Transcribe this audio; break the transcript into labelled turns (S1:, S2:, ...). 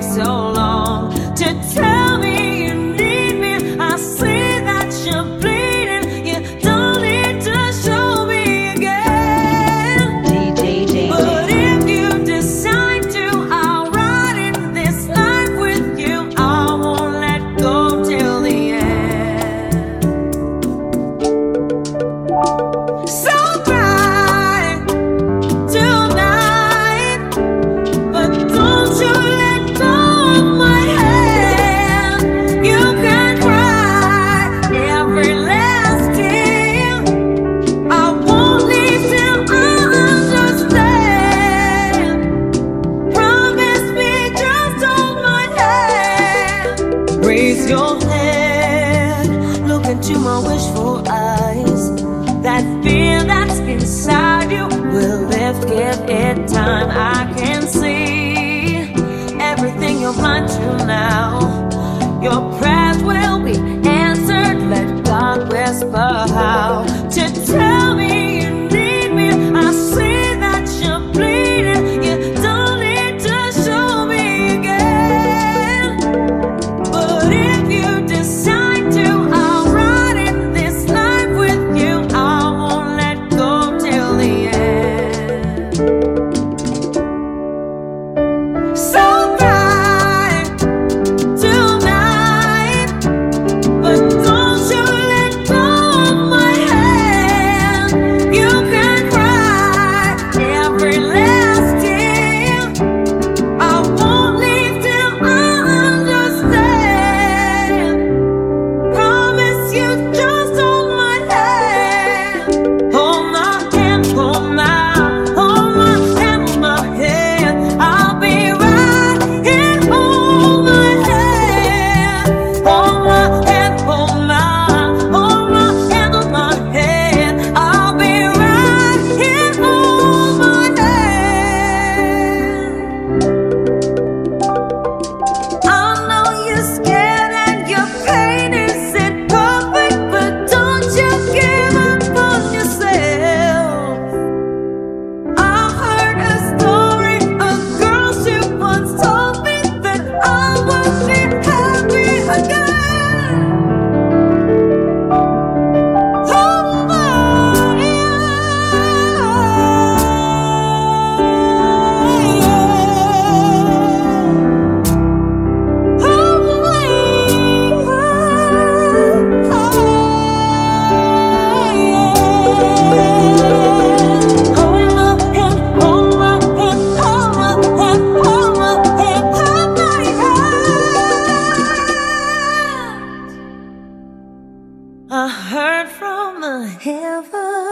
S1: so long to tell me you need me. I see that you're bleeding. You don't need to show me again. But if you decide to, I'll ride in this life with you. I won't let go till the end. So bright tonight, but don't you let go of my hand. You can cry every last tear. I won't leave till I understand. Promise me, just hold my hand. Raise your head, look into my wishful eyes. That fear that's inside you will lift, give it time. I can see everything you're blind to now. Your prayers will be answered. Let God whisper how to tell me you need me. I see that you're bleeding. You don't need to show me again. But if you decide to, I'll ride in this life with you. I won't let go till the end. So bright tonight, but don't you let go of my hand. You can cry every last tear. I won't leave till I understand. Promise you, just hold my hand. Hold my hand, hold my hand, hold my hand. I'll be right here. Hold my hand, hold my hand, hold my hand, hold my hand. I'll be right here. Hold my hand. I know you're scared and your pain isn't perfect, but don't you give up on yourself. I heard a story, a girl, she once told me that I would be happy again. Hold my I heard from the heavens